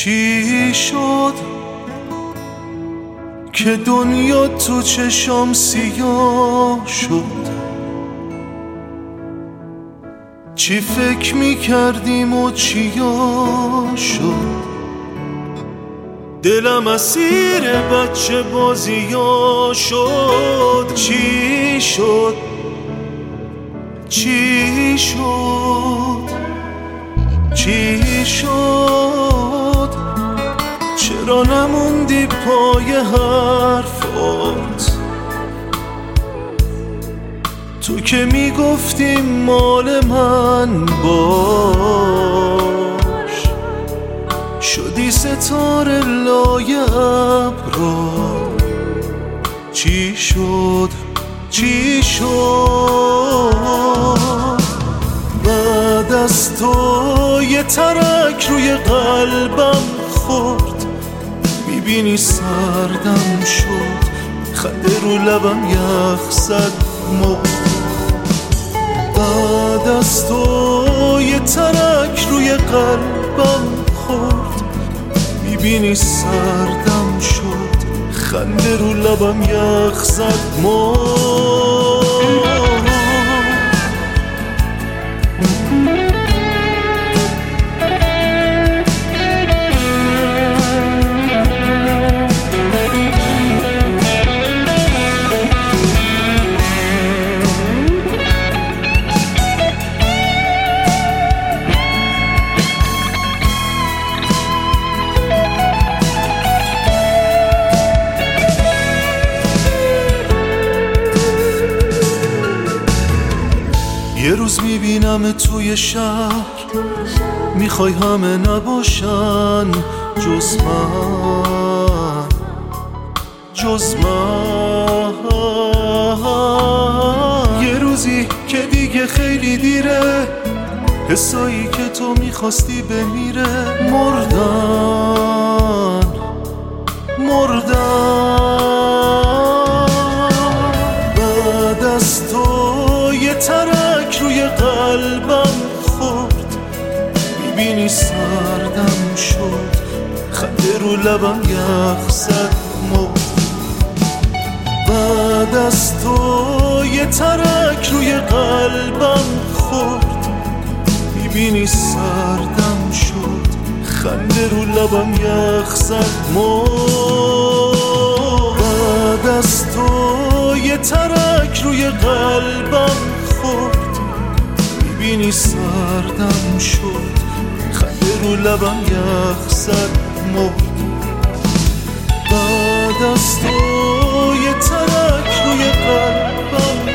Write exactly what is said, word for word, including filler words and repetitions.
چی شد که دنیا تو چشام سیاه شد؟ چی فکر میکردیم و چیا شد؟ دلم اسیر بچه بازیا شد. چی شد؟ چی شد؟ چی شد؟ چرا نموندی پای حرفات؟ تو که میگفتی مال من باش، شدی ستاره لای ابرا. چی شد؟ چی شد؟ بعد از تو یه ترک روی قلبم خورد، میبینی سردم شد، خنده رو لبم یخ زد مرد. بعد از تو یه ترک روی قلبم خورد، میبینی سردم شد، خنده رو لبم یخ زد مرد. یه روز میبینم توی شهر، میخوای همه نباشن جز من، جز من. یه روزی که دیگه خیلی دیره، حسایی که تو میخواستی بمیره مردن، مردن. بعد از تو یه ترک روی قلبم خورد، میبینی سردم شد، خنده رو لبم یخ زد مرد. بعد از تو یه ترک روی قلبم خورد، میبینی سردم شد، خنده رو لبم یخ زد مرد. بعد از تو یه ترک روی قلبم خورد، میبینی سردم شد، خنده رو لبم یخ زد مرد. بعد از تو یه ترک روی قلبم